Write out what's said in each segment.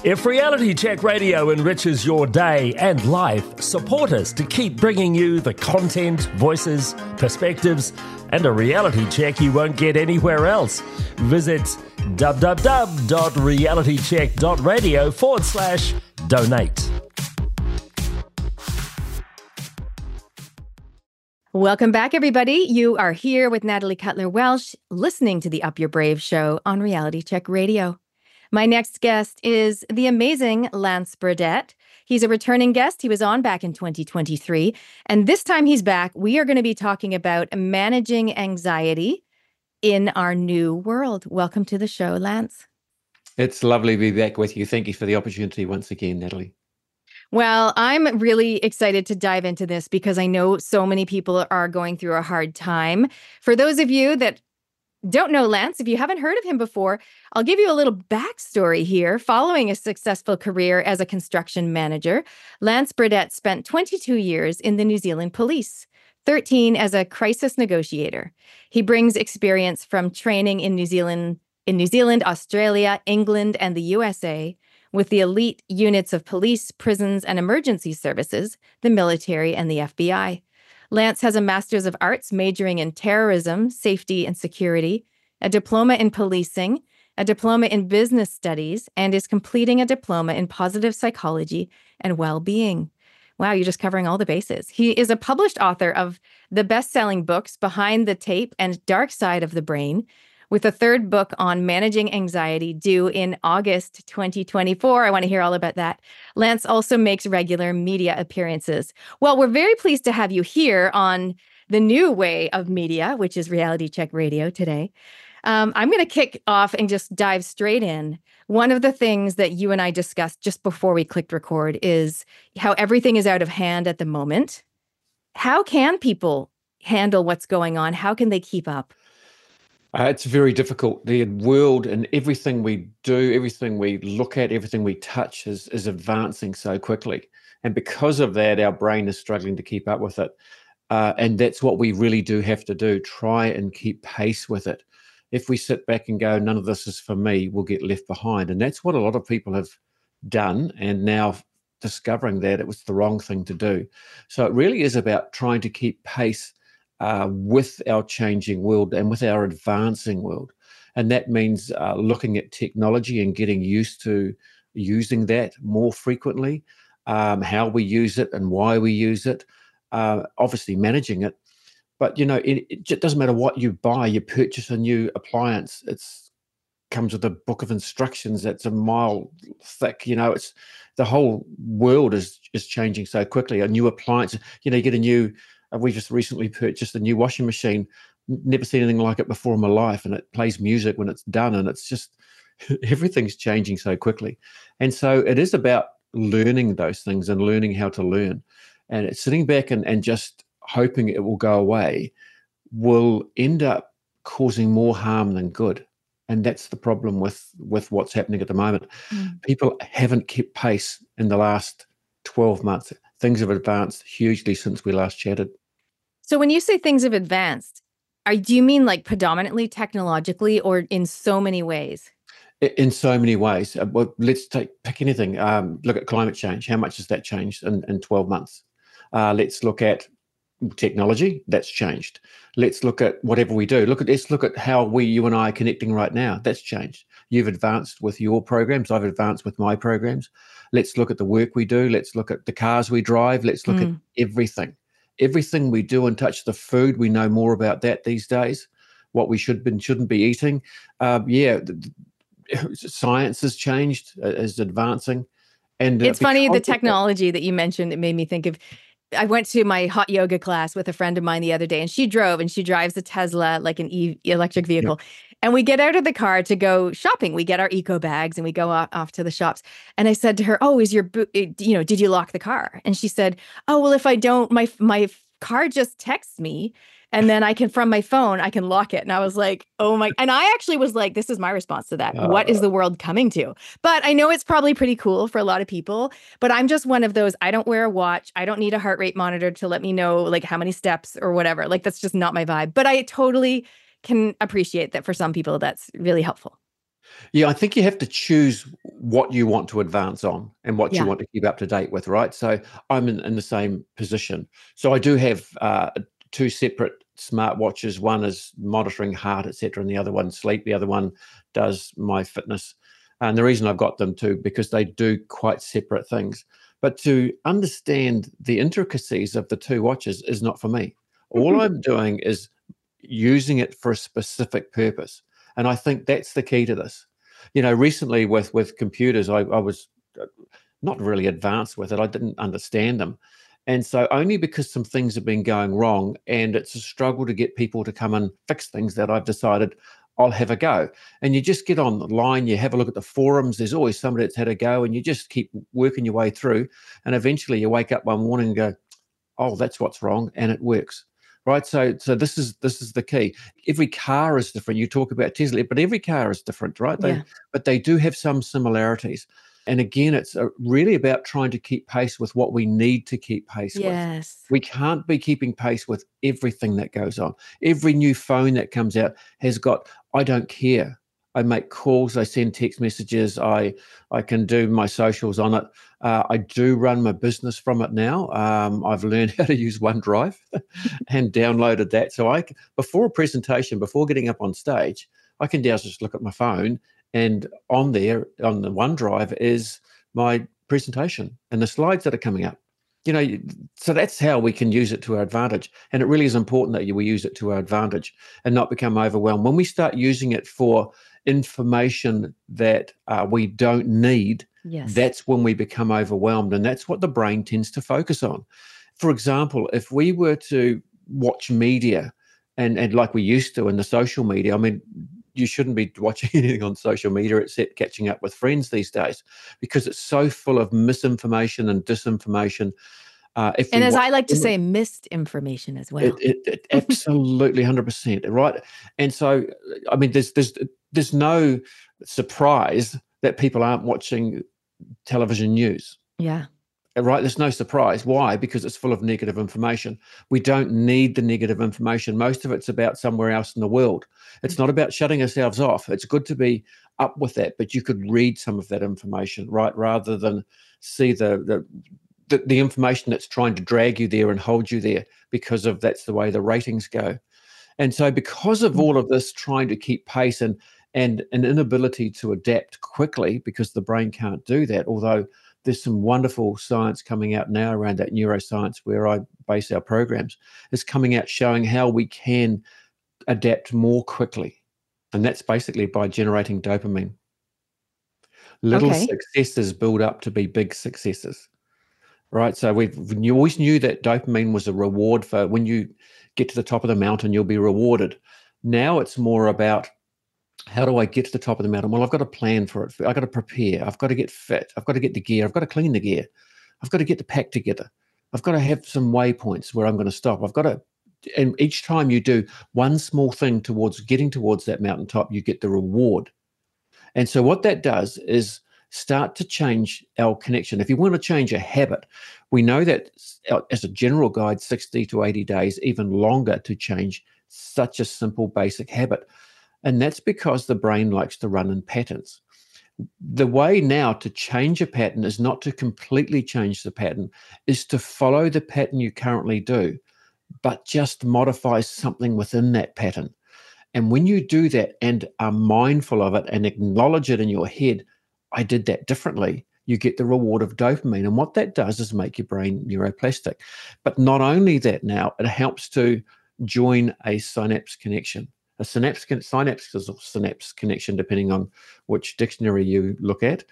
If Reality Check Radio enriches your day and life, support us to keep bringing you the content, voices, perspectives, and a reality check you won't get anywhere else. Visit www.realitycheck.radio/donate. Welcome back, everybody. You are here with Natalie Cutler-Welsh, listening to the Up Your Brave show on Reality Check Radio. My next guest is the amazing Lance Burdett. He's a returning guest. He was on back in 2023. And this time he's back, we are going to be talking about managing anxiety in our new world. Welcome to the show, Lance. It's lovely to be back with you. Thank you for the opportunity once again, Natalie. Well, I'm really excited to dive into this because I know so many people are going through a hard time. For those of you that don't know Lance, if you haven't heard of him before, I'll give you a little backstory here. Following a successful career as a construction manager, Lance Burdett spent 22 years in the New Zealand Police, 13 as a crisis negotiator. He brings experience from training in New Zealand, Australia, England, and the USA, with the elite units of police, prisons, and emergency services, the military, and the FBI. Lance has a Master's of Arts majoring in terrorism, safety, and security, a diploma in policing, a diploma in business studies, and is completing a diploma in positive psychology and well-being. Wow, you're just covering all the bases. He is a published author of the best-selling books Behind the Tape and Dark Side of the Brain, with a third book on managing anxiety due in August 2024. I want to hear all about that. Lance also makes regular media appearances. Well, we're very pleased to have you here on the new way of media, which is Reality Check Radio today. I'm going to kick off and just dive straight in. One of the things that you and I discussed just before we clicked record is how everything is out of hand at the moment. How can people handle what's going on? How can they keep up? It's very difficult. The world and everything we do, everything we look at, everything we touch is advancing so quickly. And because of that, our brain is struggling to keep up with it. And that's what we really do have to do, try and keep pace with it. If we sit back and go, none of this is for me, we'll get left behind. And that's what a lot of people have done, and now discovering that it was the wrong thing to do. So it really is about trying to keep pace with our changing world and with our advancing world. And that means looking at technology and getting used to using that more frequently, how we use it and why we use it, obviously managing it. But, you know, it doesn't matter what you buy. You purchase a new appliance, it comes with a book of instructions that's a mile thick. You know, it's the whole world is changing so quickly. A new appliance, you know, you get a new, we just recently purchased a new washing machine, never seen anything like it before in my life, and it plays music when it's done, and it's just, everything's changing so quickly. And so it is about learning those things and learning how to learn. And it's sitting back and just hoping it will go away will end up causing more harm than good. And that's the problem with what's happening at the moment. People haven't kept pace in the last 12 months. Things have advanced hugely since we last chatted. So when you say things have advanced, do you mean like predominantly technologically or in so many ways? In so many ways. Well, let's pick anything. Look at climate change. How much has that changed in 12 months? Let's look at technology. That's changed. Let's look at whatever we do. Let's look at how you and I are connecting right now. That's changed. You've advanced with your programs. I've advanced with my programs. Let's look at the work we do. Let's look at the cars we drive. Let's look at everything. Everything we do and touch, the food, we know more about that these days, what we should and shouldn't be eating. Science has changed, is advancing. And it's funny, the technology that you mentioned, it made me think of, I went to my hot yoga class with a friend of mine the other day, and she drives a Tesla, like an electric vehicle. Yeah. And we get out of the car to go shopping. We get our eco bags and we go off to the shops. And I said to her, "Oh, did you lock the car?" And she said, "Oh, well, if I don't, my car just texts me, and then from my phone, I can lock it." And I was like, "Oh my!" And I actually was like, "This is my response to that. What is the world coming to?" But I know it's probably pretty cool for a lot of people. But I'm just one of those. I don't wear a watch. I don't need a heart rate monitor to let me know like how many steps or whatever. Like that's just not my vibe. But I totally can appreciate that for some people that's really helpful. Yeah, I think you have to choose what you want to advance on and what you Yeah. want to keep up to date with, right? So I'm in the same position. So I do have two separate smartwatches. One is monitoring heart, etc., and the other one sleep. The other one does my fitness. And the reason I've got them too, because they do quite separate things. But to understand the intricacies of the two watches is not for me. All I'm doing is using it for a specific purpose. And I think that's the key to this. Recently with computers, I was not really advanced with it. I didn't understand them. And so only because some things have been going wrong and it's a struggle to get people to come and fix things that I've decided I'll have a go. And you just get online, you have a look at the forums, there's always somebody that's had a go, and you just keep working your way through. And eventually you wake up one morning and go, oh, that's what's wrong, and it works. Right. So this is the key. Every car is different. You talk about Tesla, but every car is different, right? Yeah. But they do have some similarities. And again, it's really about trying to keep pace with what we need to keep pace with. Yes. We can't be keeping pace with everything that goes on. Every new phone that comes out has got, I don't care. I make calls, I send text messages, I can do my socials on it. I do run my business from it now. I've learned how to use OneDrive and downloaded that. So before a presentation, before getting up on stage, I can now just look at my phone, and on there, on the OneDrive, is my presentation and the slides that are coming up. So that's how we can use it to our advantage. And it really is important that we use it to our advantage and not become overwhelmed. When we start using it for information that we don't need, Yes. that's when we become overwhelmed. And that's what the brain tends to focus on. For example, if we were to watch media and like we used to in the social media, I mean, you shouldn't be watching anything on social media except catching up with friends these days, because it's so full of misinformation and disinformation. And as I like to say, missed information as well. It absolutely 100%, right? And so, I mean, there's no surprise that people aren't watching television news. Yeah. Right? There's no surprise. Why? Because it's full of negative information. We don't need the negative information. Most of it's about somewhere else in the world. It's not about shutting ourselves off. It's good to be up with that, but you could read some of that information, right? Rather than see the information that's trying to drag you there and hold you there, because of that's the way the ratings go. And so because of all of this trying to keep pace and an inability to adapt quickly, because the brain can't do that, although there's some wonderful science coming out now around that, neuroscience, where I base our programs, is coming out showing how we can adapt more quickly. And that's basically by generating dopamine. Little successes build up to be big successes. Right. So you always knew that dopamine was a reward for when you get to the top of the mountain, you'll be rewarded. Now it's more about, how do I get to the top of the mountain? Well, I've got a plan for it. I've got to prepare. I've got to get fit. I've got to get the gear. I've got to clean the gear. I've got to get the pack together. I've got to have some waypoints where I'm going to stop. And each time you do one small thing towards getting towards that mountaintop, you get the reward. And so what that does is start to change our connection. If you want to change a habit, we know that as a general guide, 60 to 80 days, even longer, to change such a simple basic habit. And that's because the brain likes to run in patterns. The way now to change a pattern is not to completely change the pattern, is to follow the pattern you currently do, but just modify something within that pattern. And when you do that and are mindful of it and acknowledge it in your head, I did that differently, you get the reward of dopamine. And what that does is make your brain neuroplastic. But not only that, now it helps to join a synapse connection. A synapse is a synapse connection, depending on which dictionary you look at,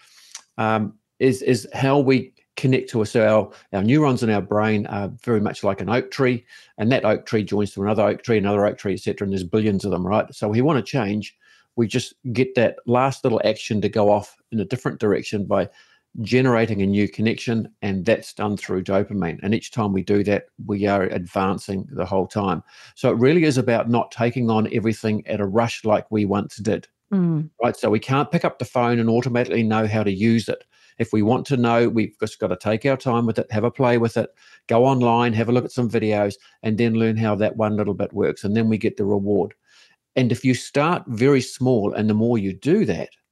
is how we connect to us. So our neurons in our brain are very much like an oak tree, and that oak tree joins to another oak tree, etc. And there's billions of them, right? So we want to change. We just get that last little action to go off in a different direction by generating a new connection, and that's done through dopamine. And each time we do that, we are advancing the whole time. So it really is about not taking on everything at a rush like we once did, right? So we can't pick up the phone and automatically know how to use it. If we want to know, we've just got to take our time with it, have a play with it, go online, have a look at some videos, and then learn how that one little bit works. And then we get the reward. And if you start very small, and the more you do that,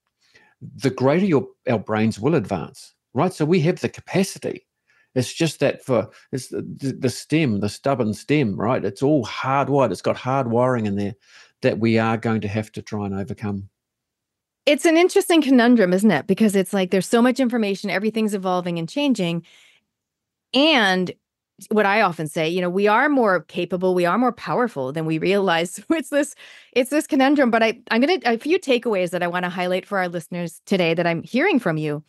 the greater our brains will advance, right? So we have the capacity. It's just that it's the stubborn stem, right? It's all hardwired. It's got hard wiring in there that we are going to have to try and overcome. It's an interesting conundrum, isn't it? Because it's like there's so much information, everything's evolving and changing. And what I often say, we are more capable, we are more powerful than we realize. So it's this conundrum. But I'm gonna a few takeaways that I want to highlight for our listeners today that I'm hearing from you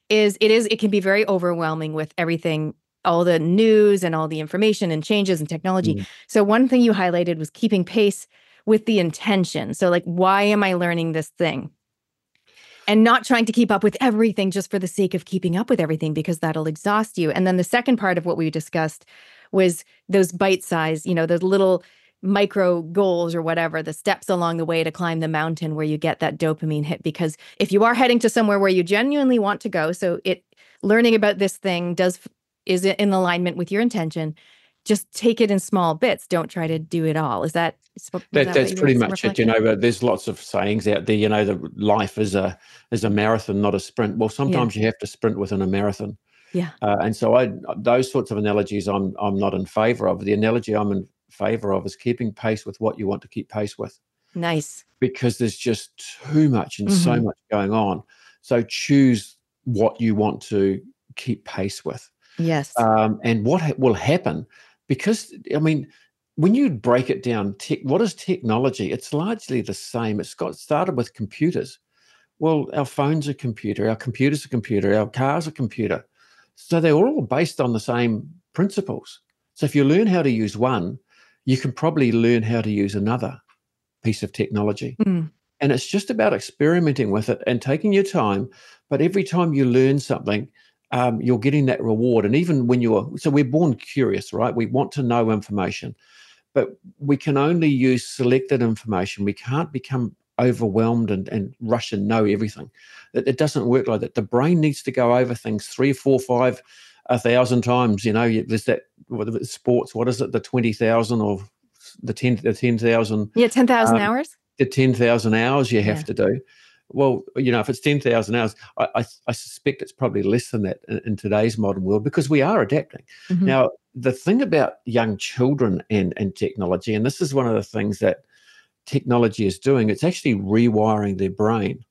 it can be very overwhelming with everything, all the news and all the information and changes and technology. Mm. So one thing you highlighted was keeping pace with the intention. So like, why am I learning this thing? And not trying to keep up with everything just for the sake of keeping up with everything, because that'll exhaust you. And then the second part of what we discussed was those bite size, those little micro goals or whatever, the steps along the way to climb the mountain where you get that dopamine hit. Because if you are heading to somewhere where you genuinely want to go, so learning about this thing is in alignment with your intention, just take it in small bits. Don't try to do it all. That's pretty much it. There's lots of sayings out there. The life is a marathon, not a sprint. Well, sometimes you have to sprint within a marathon. Yeah. And so those sorts of analogies I'm not in favor of. The analogy I'm in favor of is keeping pace with what you want to keep pace with. Nice. Because there's just too much and so much going on. So choose what you want to keep pace with. Yes. And what will happen, because, when you break it down, what is technology? It's largely the same. It's got started with computers. Well, our phone's a computer, our computer's a computer, our car's a computer. So they're all based on the same principles. So if you learn how to use one, you can probably learn how to use another piece of technology. Mm. And it's just about experimenting with it and taking your time. But every time you learn something, you're getting that reward. And even when so we're born curious, right? We want to know information, but we can only use selected information. We can't become overwhelmed and rush and know everything. It doesn't work like that. The brain needs to go over things 3, 4, 5, 1,000 times. There's that sports. What is it? The 20,000 or the 10,000? Yeah, 10,000 hours. The 10,000 hours you have to do. Well, if it's 10,000 hours, I suspect it's probably less than that in today's modern world, because we are adapting. Mm-hmm. Now, the thing about young children and technology, and this is one of the things that technology is doing, it's actually rewiring their brain.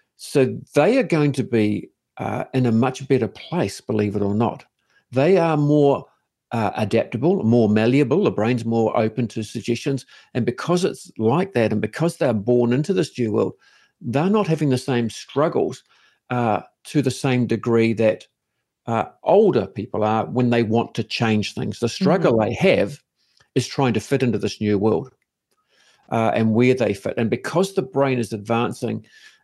So they are going to be in a much better place, believe it or not. They are more adaptable, more malleable. The brain's more open to suggestions. And because it's like that, and because they're born into this new world, they're not having the same struggles to the same degree that older people are when they want to change things. The struggle they have is trying to fit into this new world and where they fit. And because the brain is advancing,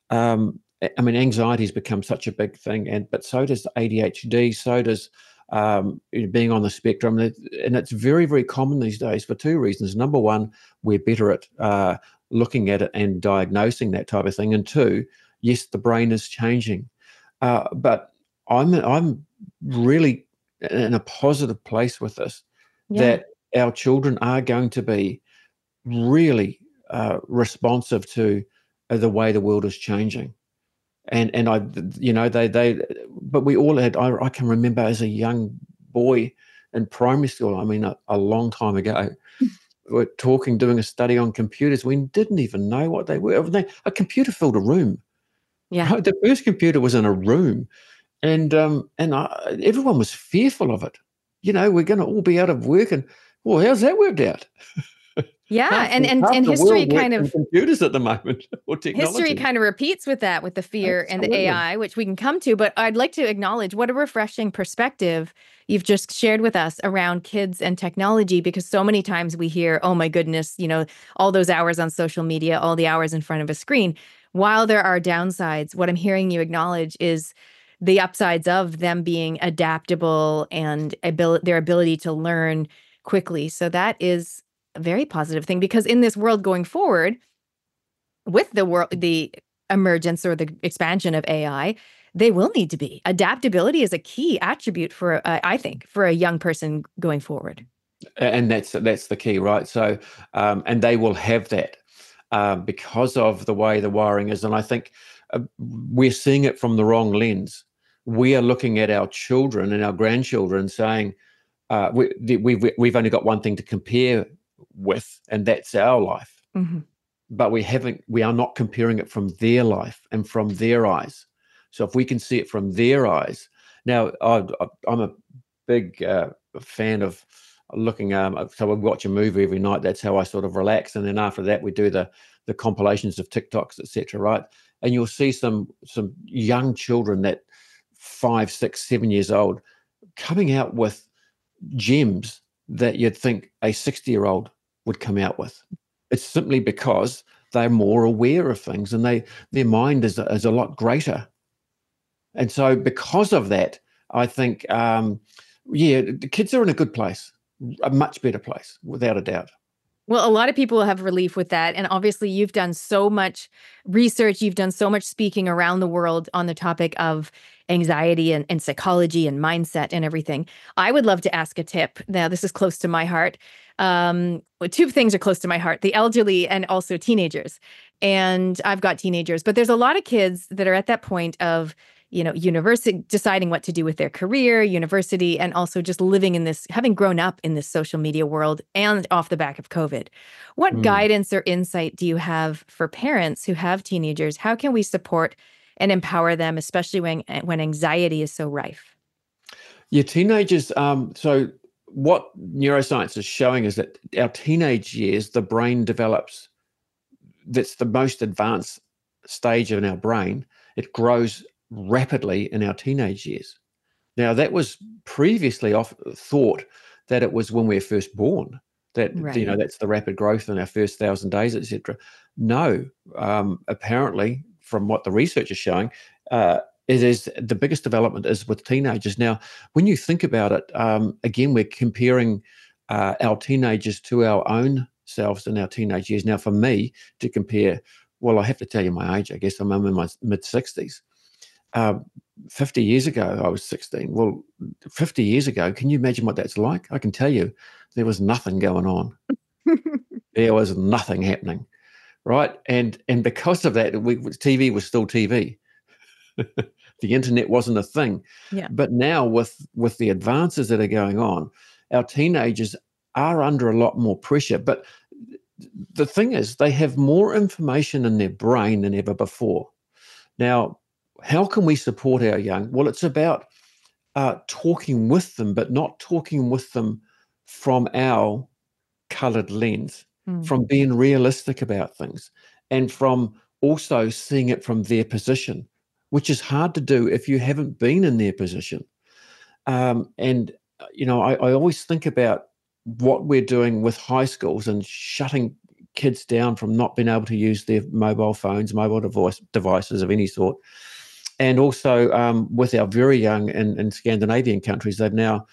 anxiety has become such a big thing, but so does ADHD, so does being on the spectrum. And it's very, very common these days for two reasons. Number one, we're better at looking at it and diagnosing that type of thing. And two, yes, the brain is changing. But I'm really in a positive place with this, that our children are going to be really responsive to the way the world is changing. And but we all had, I can remember as a young boy in primary school, a long time ago, we're doing a study on computers. We didn't even know what they were. A computer filled a room. Yeah. Right? The first computer was in a room, and everyone was fearful of it. We're going to all be out of work, and well, how's that worked out? Yeah, and history kind of computers at the moment, or technology. History kind of repeats with that, with the fear Absolutely. and the AI, which we can come to. But I'd like to acknowledge what a refreshing perspective you've just shared with us around kids and technology, because so many times we hear, oh my goodness, all those hours on social media, all the hours in front of a screen. While there are downsides, what I'm hearing you acknowledge is the upsides of them being adaptable and their ability to learn quickly. So that is a very positive thing, because in this world going forward, with the emergence or the expansion of AI, they will need to be. Adaptability is a key attribute for, I think, for a young person going forward. And that's the key, right? So, and they will have that because of the way the wiring is. And I think we're seeing it from the wrong lens. We are looking at our children and our grandchildren saying, we've only got one thing to compare with, and that's our life. Mm-hmm. But we are not comparing it from their life and from their eyes. So if we can see it from their eyes, now I'm a big fan of looking. So we watch a movie every night. That's how I sort of relax, and then after that we do the compilations of TikToks, etc. Right, and you'll see some young children that 5, 6, 7 years old coming out with gems that you'd think a 60-year-old would come out with. It's simply because they're more aware of things, and their mind is a lot greater. And so because of that, I think, the kids are in a good place, a much better place, without a doubt. Well, a lot of people have relief with that. And obviously, you've done so much research. You've done so much speaking around the world on the topic of anxiety and psychology and mindset and everything. I would love to ask a tip. Now, this is close to my heart. Two things are close to my heart: the elderly and also teenagers. And I've got teenagers, but there's a lot of kids that are at that point of, university, deciding what to do with their career, university, and also just living in this, having grown up in this social media world and off the back of COVID. What guidance or insight do you have for parents who have teenagers? How can we support and empower them, especially when anxiety is so rife? Yeah, teenagers. So what neuroscience is showing is that our teenage years, the brain develops. That's the most advanced stage in our brain. It grows rapidly in our teenage years. Now, that was previously thought that it was when we're first born, that, Right. that's the rapid growth in our first 1,000 days, etc. No, apparently, from what the research is showing, it is the biggest development is with teenagers. Now, when you think about it, again, we're comparing our teenagers to our own selves in our teenage years. Now, for me to compare, well, I have to tell you my age. I guess I'm in my mid-60s. 50 years ago, I was 16. Well, 50 years ago, can you imagine what that's like? I can tell you, there was nothing going on. There was nothing happening, right? And because of that, TV was still TV. The internet wasn't a thing. Yeah. But now with the advances that are going on, our teenagers are under a lot more pressure. But the thing is, they have more information in their brain than ever before. Now, how can we support our young? Well, it's about talking with them, but not talking with them from our coloured lens, from being realistic about things, and from also seeing it from their position, which is hard to do if you haven't been in their position. I always think about what we're doing with high schools and shutting kids down from not being able to use their mobile phones, mobile devices of any sort. And also with our very young in Scandinavian countries, they've now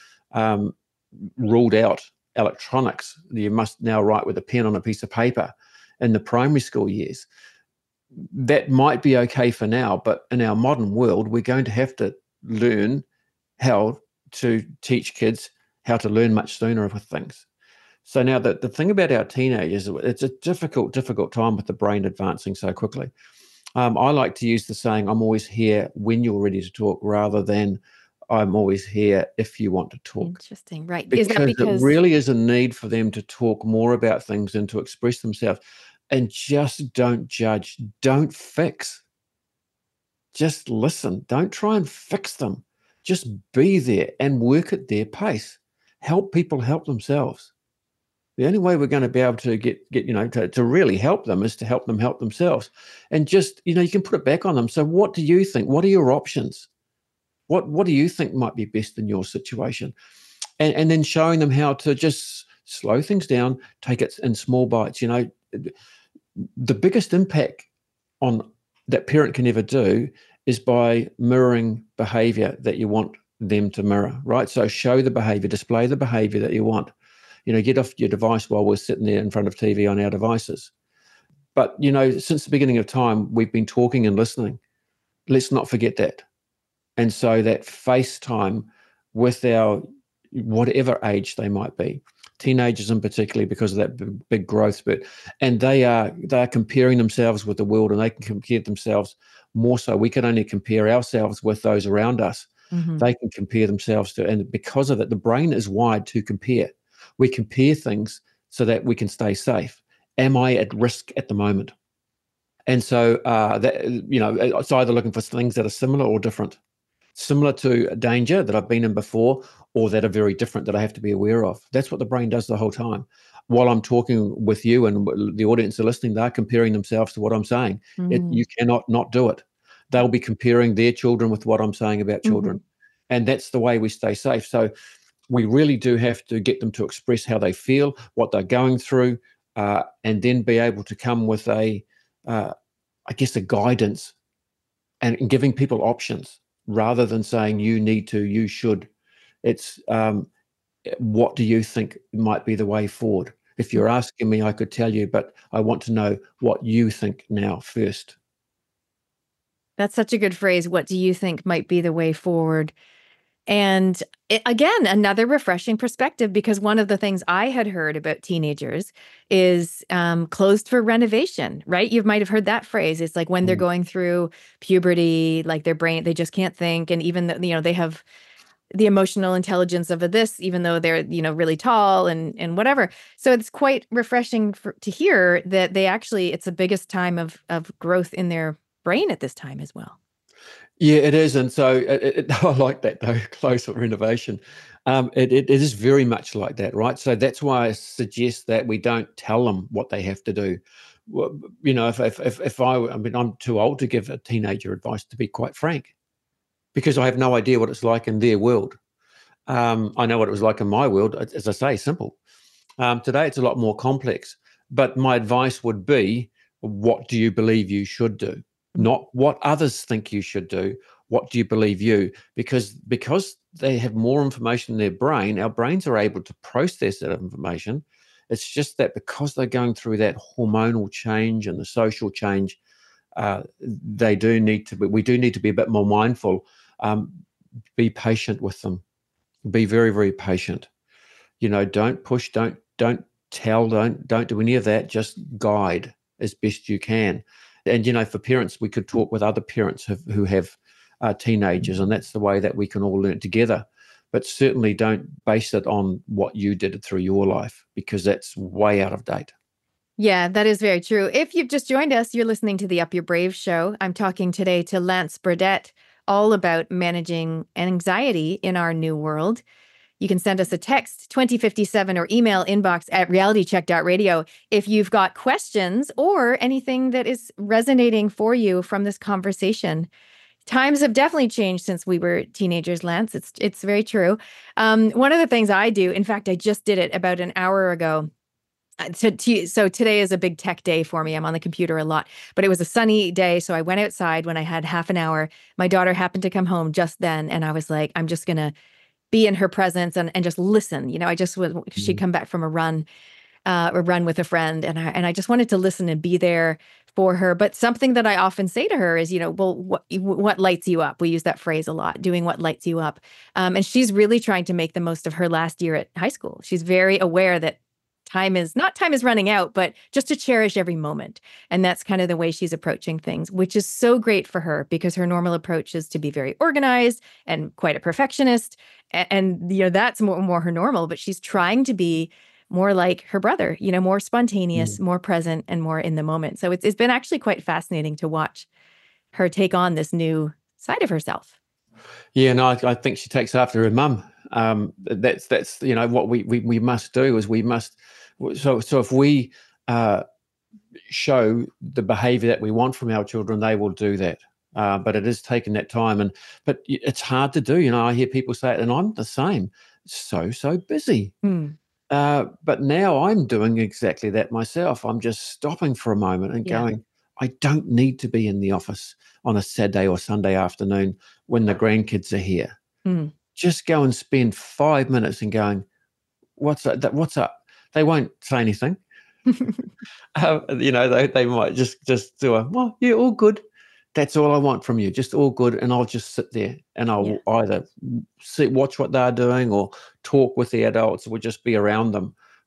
ruled out electronics. You must now write with a pen on a piece of paper in the primary school years. That might be okay for now, but in our modern world, we're going to have to learn how to teach kids how to learn much sooner with things. So now the thing about our teenagers, it's a difficult time with the brain advancing so quickly. I like to use the saying, I'm always here when you're ready to talk, rather than I'm always here if you want to talk. Interesting. Right. Because, is that because it really is a need for them to talk more about things and to express themselves. And just don't judge, don't fix. Just listen. Don't try and fix them. Just be there and work at their pace. Help people help themselves. The only way we're going to be able to get to really help them is to help them help themselves. And just, you can put it back on them. So what do you think? What are your options? What do you think might be best in your situation? And then showing them how to just slow things down, take it in small bites. The biggest impact on that parent can ever do is by mirroring behavior that you want them to mirror, right? So show the behavior, display the behavior that you want. Get off your device while we're sitting there in front of TV on our devices. But, since the beginning of time, we've been talking and listening. Let's not forget that. And so that face time with our, whatever age they might be, teenagers in particular, because of that big growth spurt, and they are comparing themselves with the world, and they can compare themselves more so. We can only compare ourselves with those around us. They can compare themselves to, and because of it, the brain is wired to compare. We compare things so that we can stay safe. Am I at risk at the moment? And so that, it's either looking for things that are similar or different. Similar to a danger that I've been in before, or that are very different that I have to be aware of. That's what the brain does the whole time. While I'm talking with you and the audience are listening, they're comparing themselves to what I'm saying. You cannot not do it. They'll be comparing their children with what I'm saying about children. And that's the way we stay safe. So we really do have to get them to express how they feel, what they're going through, and then be able to come with a guidance and giving people options rather than saying you need to, you should. It's what do you think might be the way forward? If you're asking me, I could tell you, but I want to know what you think now first. That's such a good phrase. What do you think might be the way forward? And again, another refreshing perspective, because one of the things I had heard about teenagers is closed for renovation, right? You might have heard that phrase. It's like when they're going through puberty, like their brain, they just can't think. And even though, they have the emotional intelligence of this, even though they're, really tall and whatever. So it's quite refreshing to hear that they actually, it's the biggest time of growth in their brain at this time as well. Yeah, it is. And so I like that, though, close for renovation. It is very much like that, right? So that's why I suggest that we don't tell them what they have to do. Well, if I'm too old to give a teenager advice, to be quite frank, because I have no idea what it's like in their world. I know what it was like in my world. As I say, simple. Today, it's a lot more complex. But my advice would be, what do you believe you should do? Not what others think you should do. What do you believe you? Because they have more information in their brain, our brains are able to process that information. It's just that because they're going through that hormonal change and the social change, we do need to be a bit more mindful. Be patient with them. Be very, very patient. Don't push, don't tell, don't do any of that. Just guide as best you can. And, for parents, we could talk with other parents who have teenagers, and that's the way that we can all learn together. But certainly don't base it on what you did through your life, because that's way out of date. Yeah, that is very true. If you've just joined us, you're listening to the Up Your Brave show. I'm talking today to Lance Burdett, all about managing anxiety in our new world. You can send us a text, 2057, or email inbox@realitycheck.radio if you've got questions or anything that is resonating for you from this conversation. Times have definitely changed since we were teenagers, Lance. It's very true. One of the things I do, in fact, I just did it about an hour ago. So today is a big tech day for me. I'm on the computer a lot, but it was a sunny day. So I went outside when I had half an hour. My daughter happened to come home just then. And I was like, I'm just going to be in her presence and just listen. She'd come back from a run with a friend. And I just wanted to listen and be there for her. But something that I often say to her is, well, what lights you up? We use that phrase a lot, doing what lights you up. And she's really trying to make the most of her last year at high school. She's very aware that time is running out, but just to cherish every moment. And that's kind of the way she's approaching things, which is so great for her, because her normal approach is to be very organized and quite a perfectionist. And that's more her normal, but she's trying to be more like her brother, more spontaneous, more present, and more in the moment. So it's been actually quite fascinating to watch her take on this new side of herself. Yeah, no, I think she takes after her mum. That's what we must do is we must. So if we show the behavior that we want from our children, they will do that. But it is taking that time, but it's hard to do. I hear people say it, and I'm the same. So busy. But now I'm doing exactly that myself. I'm just stopping for a moment and going, I don't need to be in the office on a Saturday or Sunday afternoon when the grandkids are here. Just go and spend 5 minutes and going, what's up? They won't say anything. They might just do well, yeah, all good. That's all I want from you, just all good. And I'll just sit there and I'll either watch what they're doing or talk with the adults or just be around them.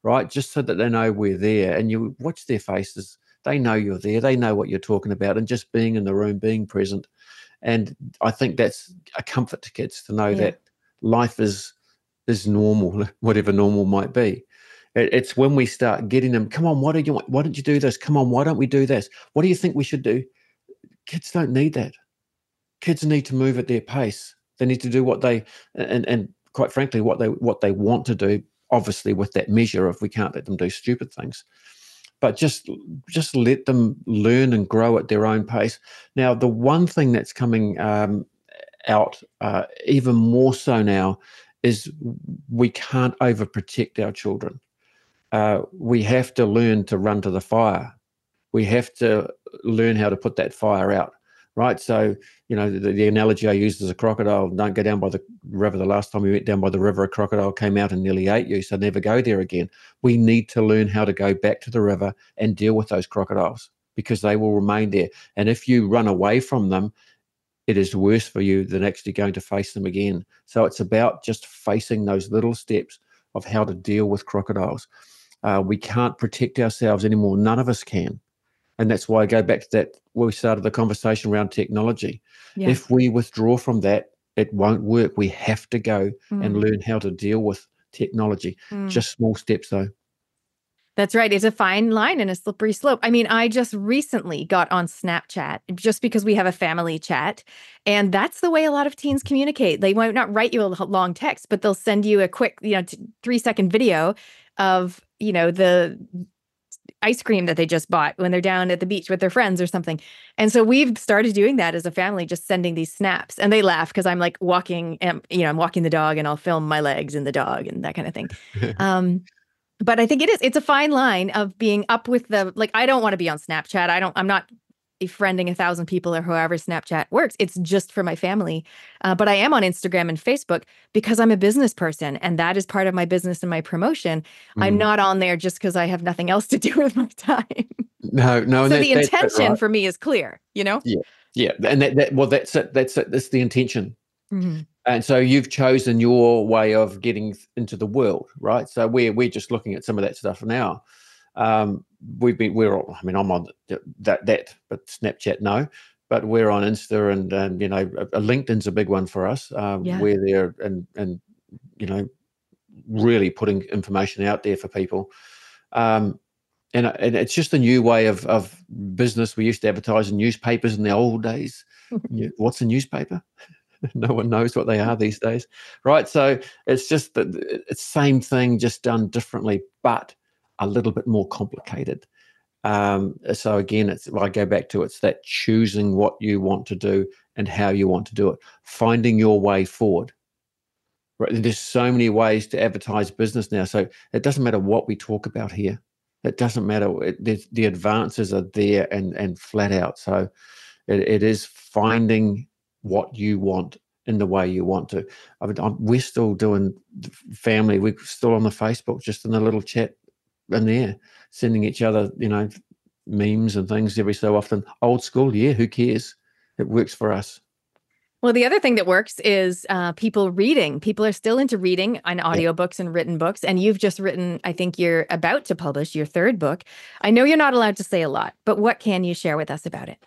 right? Just so that they know we're there, and you watch their faces. They know you're there. They know what you're talking about, and just being in the room, being present. And I think that's a comfort to kids to know that life is normal, whatever normal might be. It's when we start getting them, come on, what do you want? Why don't you do this? Come on, why don't we do this? What do you think we should do? Kids don't need that. Kids need to move at their pace. They need to do what they, and quite frankly, what they want to do, obviously with that measure of we can't let them do stupid things. But just let them learn and grow at their own pace. Now, the one thing that's coming out even more so now is we can't overprotect our children. We have to learn to run to the fire. We have to learn how to put that fire out, right? So, the analogy I used is a crocodile. Don't go down by the river. The last time we went down by the river, a crocodile came out and nearly ate you, so never go there again. We need to learn how to go back to the river and deal with those crocodiles, because they will remain there. And if you run away from them, it is worse for you than actually going to face them again. So it's about just facing those little steps of how to deal with crocodiles. We can't protect ourselves anymore. None of us can. And that's why I go back to that, where we started the conversation around technology. Yeah. If we withdraw from that, it won't work. We have to go and learn how to deal with technology. Just small steps, though. That's right. It's a fine line and a slippery slope. I mean, I just recently got on Snapchat just because we have a family chat. And that's the way a lot of teens communicate. They might not write you a long text, but they'll send you a quick, 3-second video of, the ice cream that they just bought when they're down at the beach with their friends or something. And so we've started doing that as a family, just sending these snaps. And they laugh because I'm like walking, and I'm walking the dog and I'll film my legs and the dog and that kind of thing. But I think it's a fine line of being up with I don't want to be on Snapchat. I'm not befriending 1,000 people or however Snapchat works. It's just for my family. But I am on Instagram and Facebook because I'm a business person, and that is part of my business and my promotion. I'm not on there just because I have nothing else to do with my time. No. So the intention for me is clear, Yeah. And that's it. That's the intention. Mm-hmm. And so you've chosen your way of getting into the world, right? So we're just looking at some of that stuff now. I'm on that, but Snapchat, no. But we're on Insta and LinkedIn's a big one for us. We're there and really putting information out there for people. And it's just a new way of business. We used to advertise in newspapers in the old days. What's a newspaper? No one knows what they are these days, right? So it's just that it's same thing, just done differently, but a little bit more complicated. So again, I go back to it's that choosing what you want to do and how you want to do it, finding your way forward. Right? There's so many ways to advertise business now, so it doesn't matter what we talk about here. It doesn't matter. The advances are there and flat out. So it is finding what you want in the way you want to. We're still doing family. We're still on the Facebook, just in a little chat in there, sending each other, memes and things every so often. Old school, yeah, who cares? It works for us. Well, the other thing that works is people reading. People are still into reading and audiobooks and written books. And you've just written, I think you're about to publish your third book. I know you're not allowed to say a lot, but what can you share with us about it?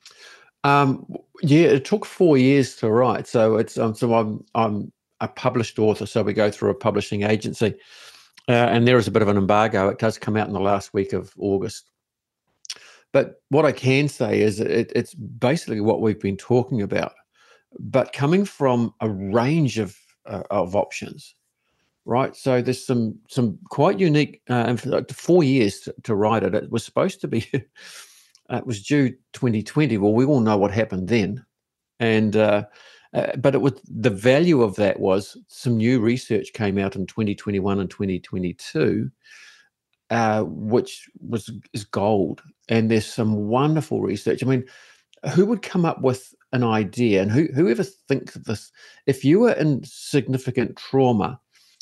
It took 4 years to write. So it's I'm a published author, so we go through a publishing agency, and there is a bit of an embargo. It does come out in the last week of August. But what I can say is it's basically what we've been talking about, but coming from a range of options, right? So there's some quite unique. 4 years to write it. It was supposed to be. It was due 2020. Well, we all know what happened then, and but it was the value of that was some new research came out in 2021 and 2022, which is gold. And there's some wonderful research. I mean, who would come up with an idea, and whoever thinks of this? If you were in significant trauma,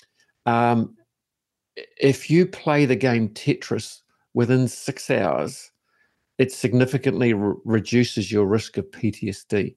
if you play the game Tetris within 6 hours, it significantly reduces your risk of PTSD.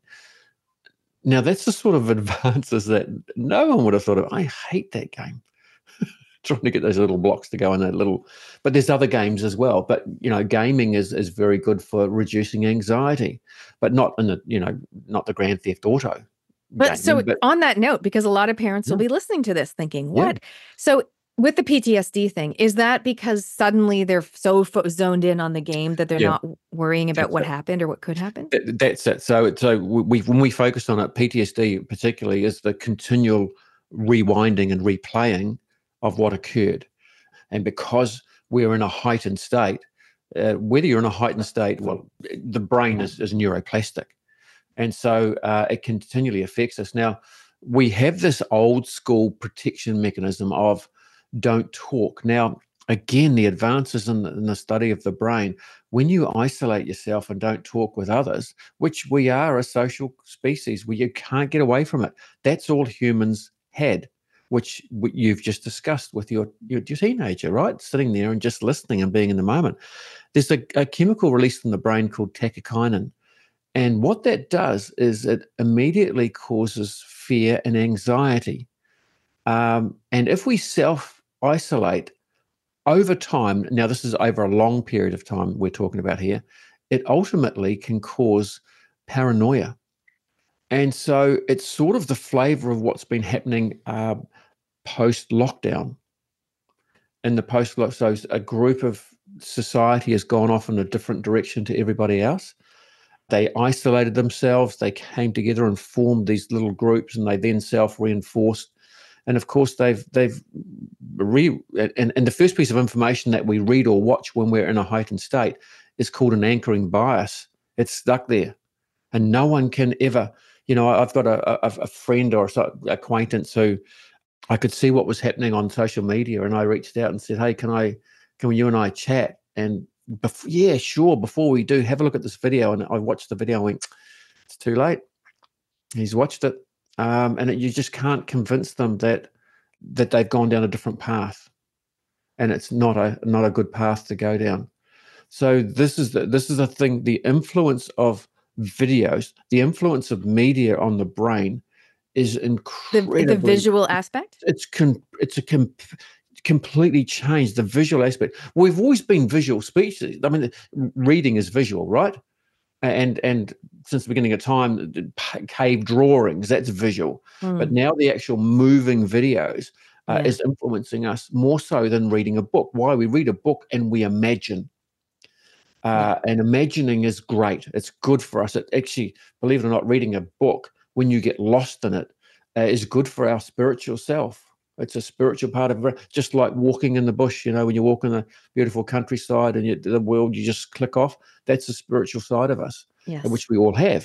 Now, that's the sort of advances that no one would have thought of. I hate that game. trying to get those little blocks to go in that little. But there's other games as well. But gaming is very good for reducing anxiety, but not in not the Grand Theft Auto. But so on that note, because a lot of parents will be listening to this thinking, what? Yeah. So with the PTSD thing, is that because suddenly they're so zoned in on the game that they're not worrying about what happened or what could happen? That's it. So when we focus on it, PTSD particularly is the continual rewinding and replaying of what occurred. And because we're in a heightened state, whether you're in a heightened state, well, the brain is neuroplastic. And so it continually affects us. Now, we have this old school protection mechanism of don't talk. Now, again, the advances in the study of the brain, when you isolate yourself and don't talk with others, which we are a social species where you can't get away from it. That's all humans had, which you've just discussed with your teenager, right? Sitting there and just listening and being in the moment. There's a chemical released in the brain called tachykinin. And what that does is it immediately causes fear and anxiety. And if we self-isolate over time, now this is over a long period of time we're talking about here, it ultimately can cause paranoia. And so it's sort of the flavor of what's been happening post-lockdown. In the post-lockdown, so a group of society has gone off in a different direction to everybody else. They isolated themselves, they came together and formed these little groups, and they then self-reinforced. And of course, and the first piece of information that we read or watch when we're in a heightened state is called an anchoring bias. It's stuck there. And no one can ever, I've got a friend or acquaintance who I could see what was happening on social media, and I reached out and said, hey, can you and I chat? And yeah, sure. Before we do, have a look at this video. And I watched the video and went, it's too late. He's watched it. And you just can't convince them that they've gone down a different path. And it's not a good path to go down. So this is the thing, the influence of videos, the influence of media on the brain is incredible. The visual aspect? It's completely changed the visual aspect. We've always been visual species. I mean, reading is visual, right? And since the beginning of time, cave drawings, that's visual. But now the actual moving videos is influencing us more so than reading a book. Why? We read a book and we imagine. And imagining is great. It's good for us. It actually, believe it or not, reading a book, when you get lost in it, is good for our spiritual self. It's a spiritual part of it, just like walking in the bush, when you walk in the beautiful countryside and the world, you just click off. That's the spiritual side of us, which we all have.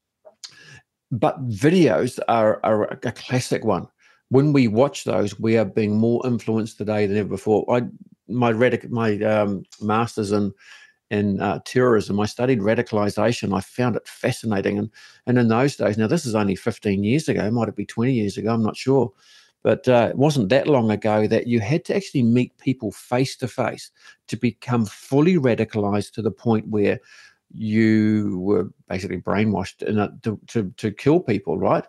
But videos are a classic one. When we watch those, we are being more influenced today than ever before. My master's in terrorism, I studied radicalization. I found it fascinating. And in those days, now this is only 15 years ago, might it be 20 years ago, I'm not sure. But it wasn't that long ago that you had to actually meet people face to face to become fully radicalized to the point where you were basically brainwashed to kill people, right?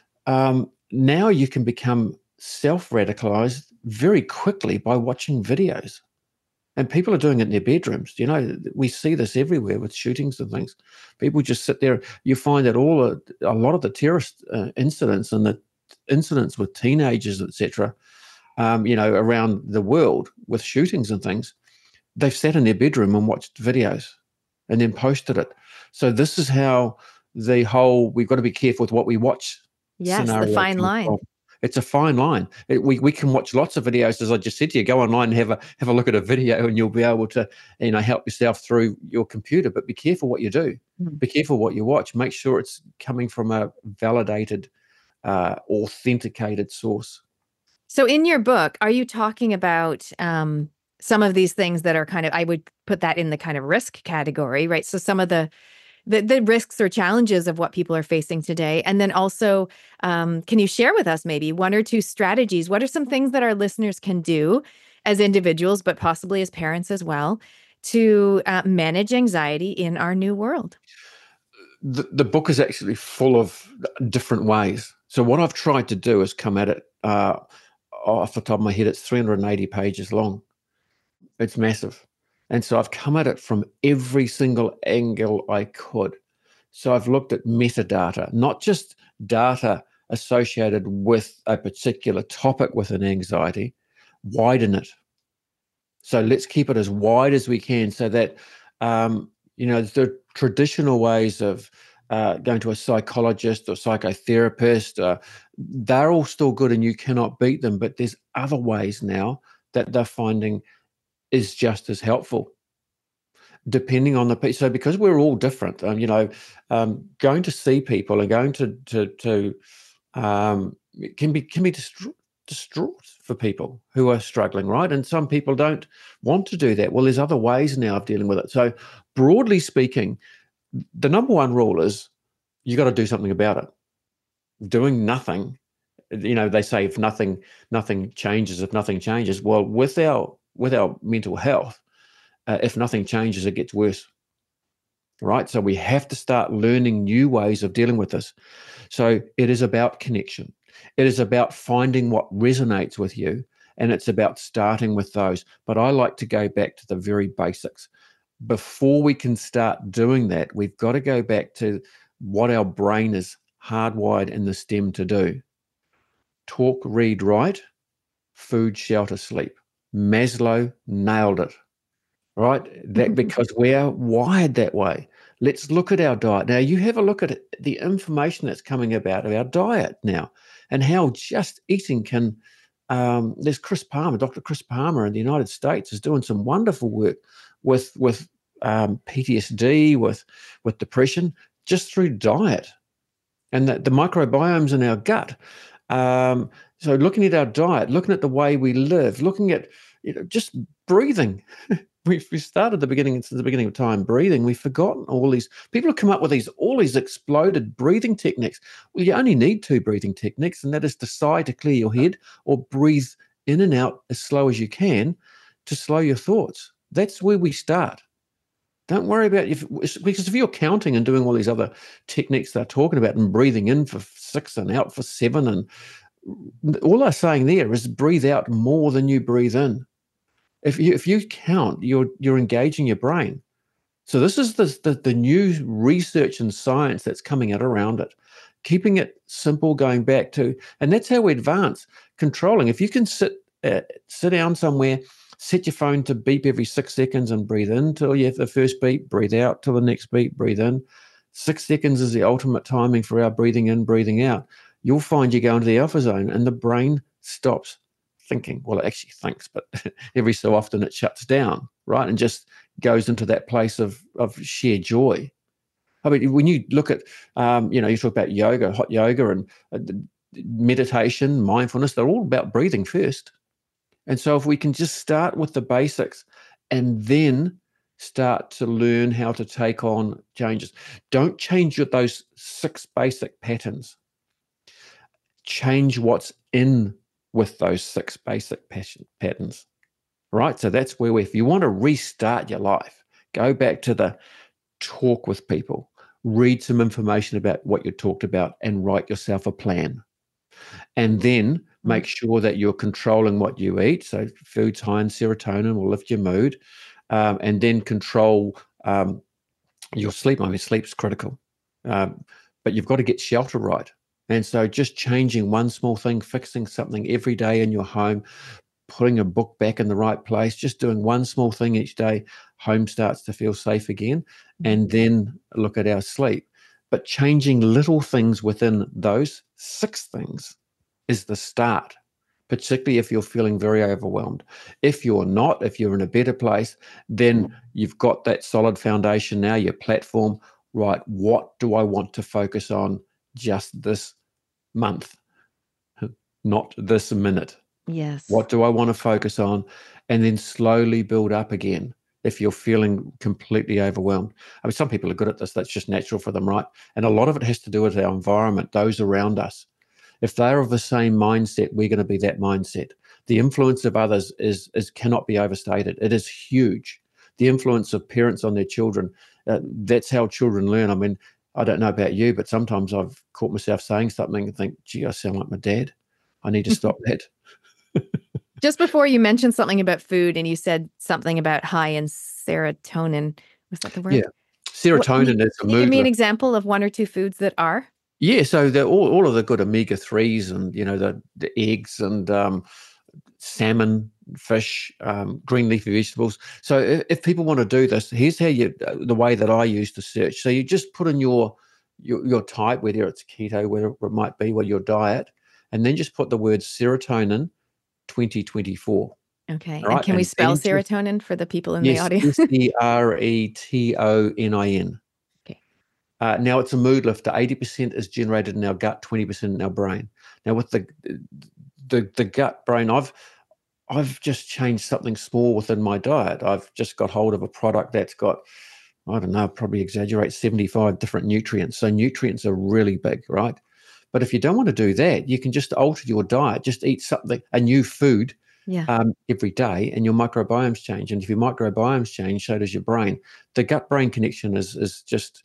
Now you can become self-radicalized very quickly by watching videos. And people are doing it in their bedrooms. We see this everywhere with shootings and things. People just sit there. You find that a lot of the terrorist incidents and the incidents with teenagers, etc., around the world with shootings and things, they've sat in their bedroom and watched videos and then posted it. So this is how the whole, we've got to be careful with what we watch. Yes, the fine line. It's a fine line. We can watch lots of videos, as I just said to you. Go online and have a look at a video, and you'll be able to help yourself through your computer. But be careful what you do. Be careful what you watch. Make sure it's coming from a validated, authenticated source. So in your book, are you talking about some of these things that are kind of, I would put that in the kind of risk category, right? So some of the risks or challenges of what people are facing today. And then also, can you share with us maybe one or two strategies? What are some things that our listeners can do as individuals, but possibly as parents as well, to manage anxiety in our new world? The book is actually full of different ways. So what I've tried to do is come at it off the top of my head, it's 380 pages long. It's massive. And so I've come at it from every single angle I could. So I've looked at metadata, not just data associated with a particular topic within anxiety, widen it. So let's keep it as wide as we can so that, the traditional ways of going to a psychologist or psychotherapist, they're all still good and you cannot beat them. But there's other ways now that they're finding is just as helpful, depending on the piece. So because we're all different, going to see people and going to it can be distraught for people who are struggling, right? And some people don't want to do that. Well, there's other ways now of dealing with it. So broadly speaking, the number one rule is you got to do something about it. Doing nothing, they say if nothing changes, if nothing changes. Well, with our mental health, if nothing changes, it gets worse, right? So we have to start learning new ways of dealing with this. So it is about connection. It is about finding what resonates with you, and it's about starting with those. But I like to go back to the very basics. Before we can start doing that, we've got to go back to what our brain is hardwired in the stem to do. Talk, read, write, food, shelter, sleep. Maslow nailed it, right? That because we're wired that way. Let's look at our diet. Now, you have a look at the information that's coming about our diet now and how just eating can, there's Chris Palmer, Dr. Chris Palmer in the United States is doing some wonderful work with PTSD, with depression, just through diet and the microbiomes in our gut. So looking at our diet, looking at the way we live, looking at just breathing. We started since the beginning of time breathing. We've forgotten all these. People have come up with all these exploded breathing techniques. Well, you only need 2 breathing techniques, and that is to sigh to clear your head or breathe in and out as slow as you can to slow your thoughts. That's where we start. Don't worry about because if you're counting and doing all these other techniques they're talking about and breathing in for 6 and out for 7, and all they're saying there is breathe out more than you breathe in. If you count, you're engaging your brain. So this is the new research and science that's coming out around it. Keeping it simple, going back to, and that's how we advance. Controlling. If you can sit down somewhere, set your phone to beep every 6 seconds and breathe in till you have the first beep, breathe out till the next beep, breathe in. 6 seconds is the ultimate timing for our breathing in, breathing out. You'll find you go into the alpha zone and the brain stops thinking. Well, it actually thinks, but every so often it shuts down, right? And just goes into that place of sheer joy. I mean, when you look at, you talk about yoga, hot yoga and meditation, mindfulness, they're all about breathing first. And so if we can just start with the basics and then start to learn how to take on changes. Don't change those 6 basic patterns. Change what's in with those 6 basic patterns, right? So that's where if you want to restart your life, go back to the talk with people, read some information about what you talked about and write yourself a plan. And then make sure that you're controlling what you eat. So foods high in serotonin will lift your mood. And then control your sleep. I mean, sleep's critical. But you've got to get shelter right. And so just changing one small thing, fixing something every day in your home, putting a book back in the right place, just doing one small thing each day, home starts to feel safe again. And then look at our sleep. But changing little things within those 6 things is the start, particularly if you're feeling very overwhelmed. If you're not, if you're in a better place, then you've got that solid foundation now, your platform, right? What do I want to focus on just this month, not this minute? Yes. What do I want to focus on? And then slowly build up again if you're feeling completely overwhelmed. I mean, some people are good at this. That's just natural for them, right? And a lot of it has to do with our environment, those around us. If they're of the same mindset, we're going to be that mindset. The influence of others is cannot be overstated. It is huge. The influence of parents on their children, that's how children learn. I mean, I don't know about you, but sometimes I've caught myself saying something and think, gee, I sound like my dad. I need to stop that. Just before you mentioned something about food and you said something about high in serotonin. Was that the word? Yeah. Serotonin is a Can you give mood me an lift. example of one or two foods that are? Yeah, so they're all of the good omega-3s and, the eggs and salmon, fish, green leafy vegetables. So if people want to do this, here's how the way that I use to search. So you just put in your type, whether it's keto, whether it might be, your diet, and then just put the word serotonin 2024. Okay. All And right. can we And spell then just, serotonin for the people in the yes, audience? Serotonin. Okay. Now it's a mood lifter. 80% is generated in our gut, 20% in our brain. Now with the gut brain, I've just changed something small within my diet. I've just got hold of a product that's got, I don't know, probably exaggerate 75 different nutrients. So nutrients are really big, right? But if you don't want to do that, you can just alter your diet. Just eat something, a new food, Yeah. every day, and your microbiomes change. And if your microbiomes change, so does your brain. The gut-brain connection is just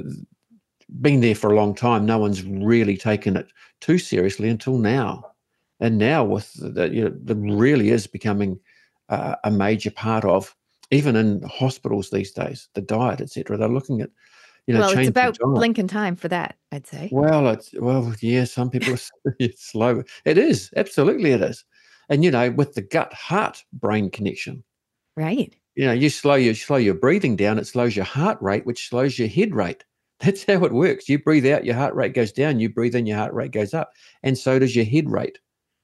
been there for a long time. No one's really taken it too seriously until now. And now with that really is becoming a major part of, even in hospitals these days, the diet, etc. They're looking at, Well, it's changing about diet. blinking time for that, I'd say. Well, yeah, some people are it's slow. It is, absolutely it is. And with the gut-heart brain connection, Right. you slow your breathing down, it slows your heart rate, which slows your head rate. That's how it works. You breathe out, your heart rate goes down. You breathe in, your heart rate goes up, and so does your head rate.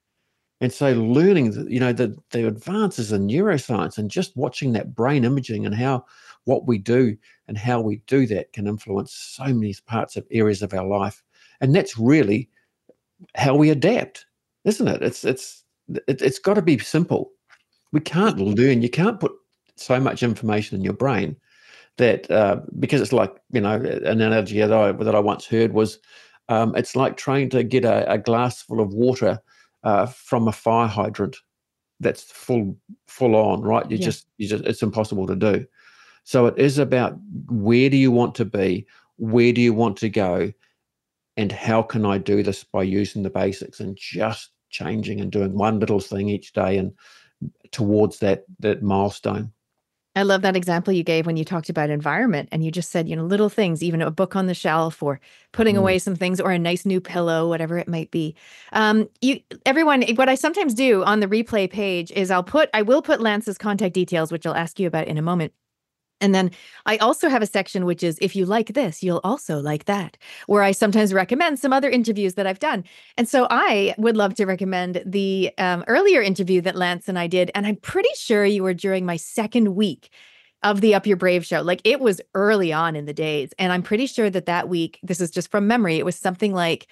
And so learning, the advances in neuroscience and just watching that brain imaging and what we do and how we do that can influence so many parts of areas of our life. And that's really how we adapt, isn't it? It's got to be simple. We can't learn. You can't put so much information in your brain that because it's like, an analogy that I once heard was, it's like trying to get a glass full of water from a fire hydrant that's full on, right? You Yeah. just it's impossible to do. So it is about, where do you want to be? Where do you want to go? And how can I do this by using the basics and just changing and doing one little thing each day and towards that milestone. I love that example you gave when you talked about environment and you just said, little things, even a book on the shelf or putting away some things or a nice new pillow, whatever it might be. Everyone, what I sometimes do on the replay page is I will put Lance's contact details, which I'll ask you about in a moment. And then I also have a section, which is, if you like this, you'll also like that, where I sometimes recommend some other interviews that I've done. And so I would love to recommend the earlier interview that Lance and I did. And I'm pretty sure you were during my second week of the Up Your Brave show. Like, it was early on in the days. And I'm pretty sure that week, this is just from memory, it was something like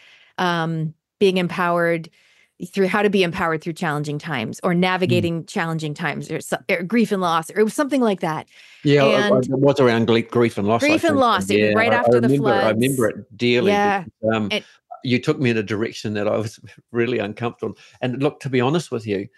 being empowered through how to be empowered through challenging times, or navigating challenging times, or grief and loss, or it was something like that. Yeah, And it was around grief and loss. grief I and think. loss. It was Yeah, right after the floods. I remember it dearly. Yeah. Because, you took me in a direction that I was really uncomfortable. And look, to be honest with you,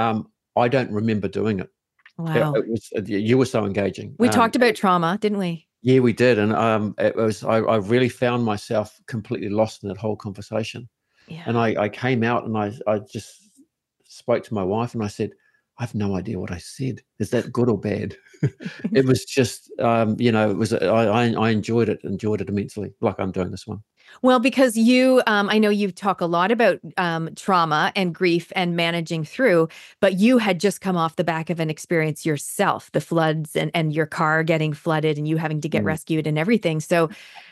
I don't remember doing it. Wow. It was, you were so engaging. We talked about trauma, didn't we? Yeah, we did. And it was, I really found myself completely lost in that whole conversation. Yeah. And I came out and I just spoke to my wife and I said, I have no idea what I said. Is that good or bad? It was just, it was, I enjoyed it immensely, like I'm doing this one. Well, because I know you talk a lot about trauma and grief and managing through, but you had just come off the back of an experience yourself, the floods and your car getting flooded and you having to get rescued and everything. So,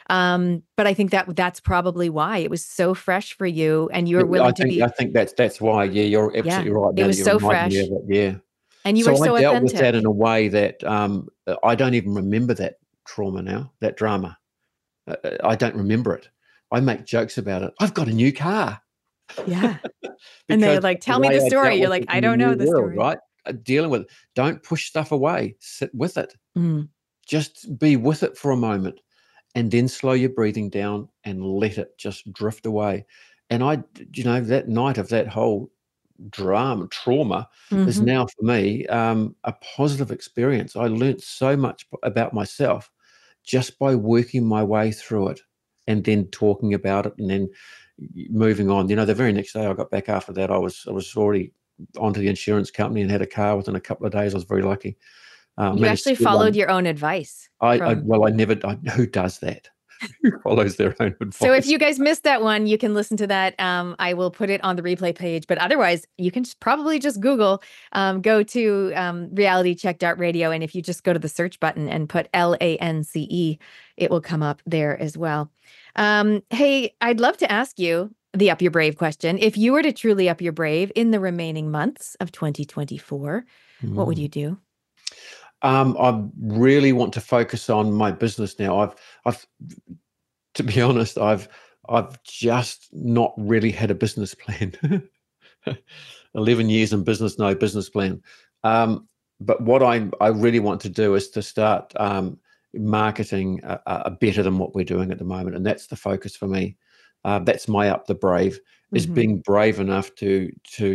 but I think that's probably why it was so fresh for you, and you were willing to be. I think that's why. Yeah, you're absolutely right. It was so fresh. Yeah. And you were so I dealt authentic. with that in a way that I don't even remember that trauma now, that drama. I don't remember it. I make jokes about it. I've got a new car. Yeah. And they're like, tell me the story. You're like, I don't know the story. Right? Dealing with it. Don't push stuff away. Sit with it. Just be with it for a moment and then slow your breathing down and let it just drift away. And that night of that whole trauma is now for me a positive experience. I learned so much about myself just by working my way through it and then talking about it and then moving on. The very next day I got back after that, I was already onto the insurance company and had a car within a couple of days. I was very lucky. You actually followed your own advice. Who does that? Who follows their own advice? So if you guys missed that one, you can listen to that. I will put it on the replay page, but otherwise you can probably just Google, go to realitycheck.radio. And if you just go to the search button and put LANCE, it will come up there as well. Hey, I'd love to ask you the Up Your Brave question. If you were to truly up your brave in the remaining months of 2024, what would you do? I really want to focus on my business now. I've, to be honest, I've just not really had a business plan. 11 years in business, no business plan. But what I really want to do is to start marketing better than what we're doing at the moment, and that's the focus for me. That's my Up the Brave, is being brave enough to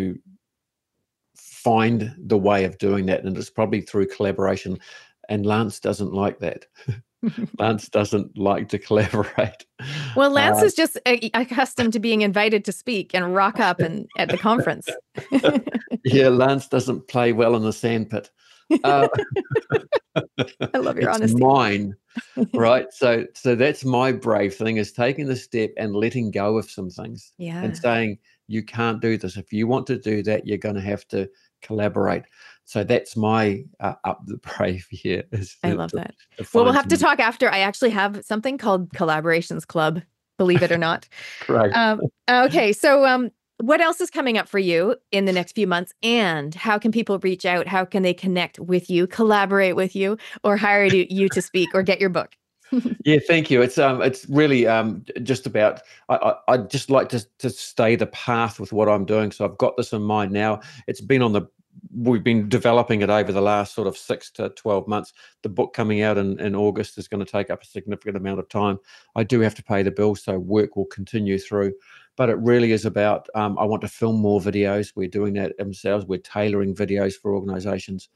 find the way of doing that, and it's probably through collaboration. And Lance doesn't like that. Lance doesn't like to collaborate. Well, Lance is just accustomed to being invited to speak and rock up at the conference. Yeah, Lance doesn't play well in the sandpit. I love your honesty. It's mine, right? So that's my brave thing, is taking the step and letting go of some things, and saying, you can't do this. If you want to do that, you're going to have to collaborate. So that's my Up the Brave here. I love that. Well, we'll have to talk after. I actually have something called Collaborations Club, believe it or not. Right. Okay. So what else is coming up for you in the next few months? And how can people reach out? How can they connect with you, collaborate with you, or hire you to speak or get your book? Yeah, thank you. It's really just about, I'd just like to stay the path with what I'm doing. So I've got this in mind now. We've been developing it over the last sort of 6 to 12 months. The book coming out in August is going to take up a significant amount of time. I do have to pay the bills, so work will continue through. But it really is about, I want to film more videos. We're doing that ourselves. We're tailoring videos for organizations.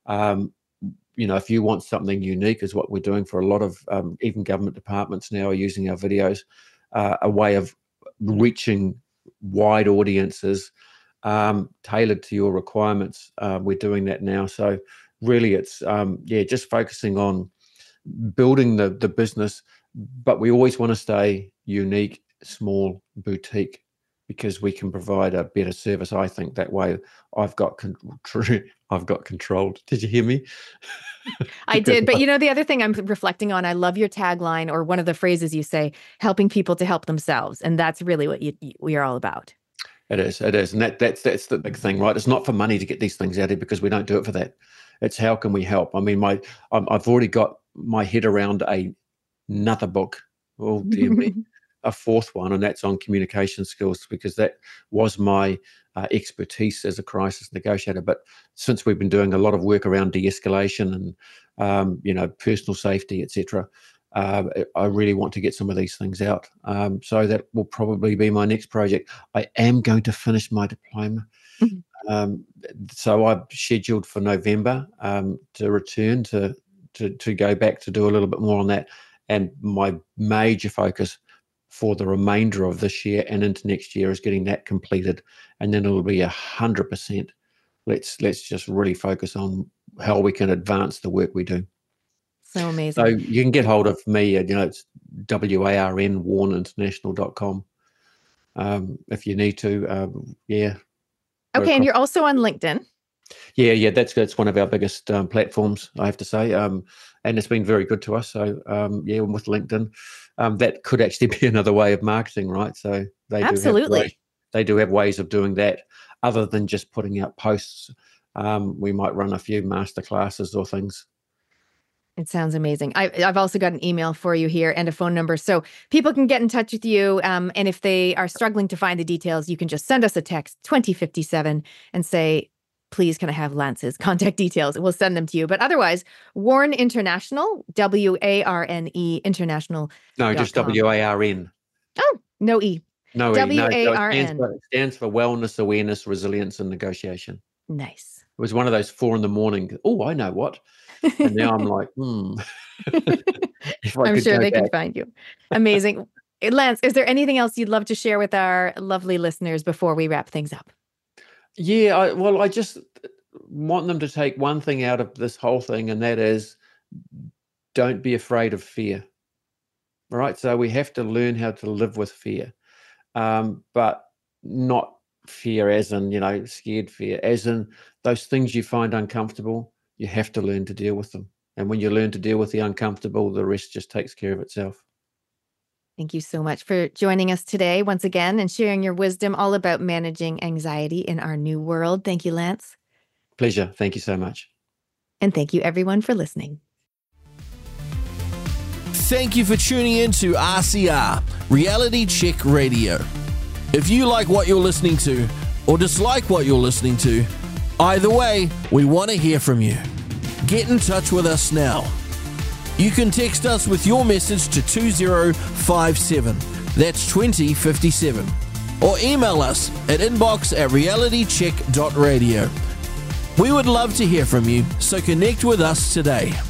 If you want something unique, is what we're doing for a lot of even government departments now are using our videos, a way of reaching wide audiences, tailored to your requirements. We're doing that now. So really it's, just focusing on building the business, but we always want to stay unique, small, boutique, because we can provide a better service. I think that way I've got control. Did you hear me? I did. But the other thing I'm reflecting on, I love your tagline, or one of the phrases you say, helping people to help themselves. And that's really what we are all about. It is. And that's the big thing, right? It's not for money to get these things out here, because we don't do it for that. It's how can we help? I mean, I've already got my head around another book. Oh, dear me. A fourth one, and that's on communication skills, because that was my expertise as a crisis negotiator. But since we've been doing a lot of work around de-escalation and personal safety, etc., I really want to get some of these things out. So that will probably be my next project. I am going to finish my diploma. So I've scheduled for November to return to go back to do a little bit more on that. And my major focus for the remainder of this year and into next year is getting that completed, and then it'll be 100%. Let's just really focus on how we can advance the work we do. So amazing. So you can get hold of me at, it's warninternational.com if you need to. Okay, and you're also on LinkedIn. Yeah, that's one of our biggest platforms, I have to say, and it's been very good to us. So with LinkedIn, that could actually be another way of marketing, right? So they do have ways of doing that, other than just putting out posts. We might run a few master classes or things. It sounds amazing. I've also got an email for you here and a phone number, so people can get in touch with you. And if they are struggling to find the details, you can just send us a text 2057 and say, please, can I have Lance's contact details? We'll send them to you. But otherwise, Warn International, WARNE International. No, just WARN. Oh, no E. No WARN. It stands for Wellness, Awareness, Resilience, and Negotiation. Nice. It was one of those 4 a.m. Oh, I know what. And now I'm like, I'm sure they can find you. Amazing. Lance, is there anything else you'd love to share with our lovely listeners before we wrap things up? Yeah, I just want them to take one thing out of this whole thing, and that is, don't be afraid of fear. All right, so we have to learn how to live with fear, but not fear as in, scared fear, as in those things you find uncomfortable. You have to learn to deal with them. And when you learn to deal with the uncomfortable, the rest just takes care of itself. Thank you so much for joining us today once again and sharing your wisdom all about managing anxiety in our new world. Thank you, Lance. Pleasure. Thank you so much. And thank you, everyone, for listening. Thank you for tuning in to RCR, Reality Check Radio. If you like what you're listening to or dislike what you're listening to, either way, we want to hear from you. Get in touch with us now. You can text us with your message to 2057, that's 2057, or email us at inbox@realitycheck.radio. We would love to hear from you, so connect with us today.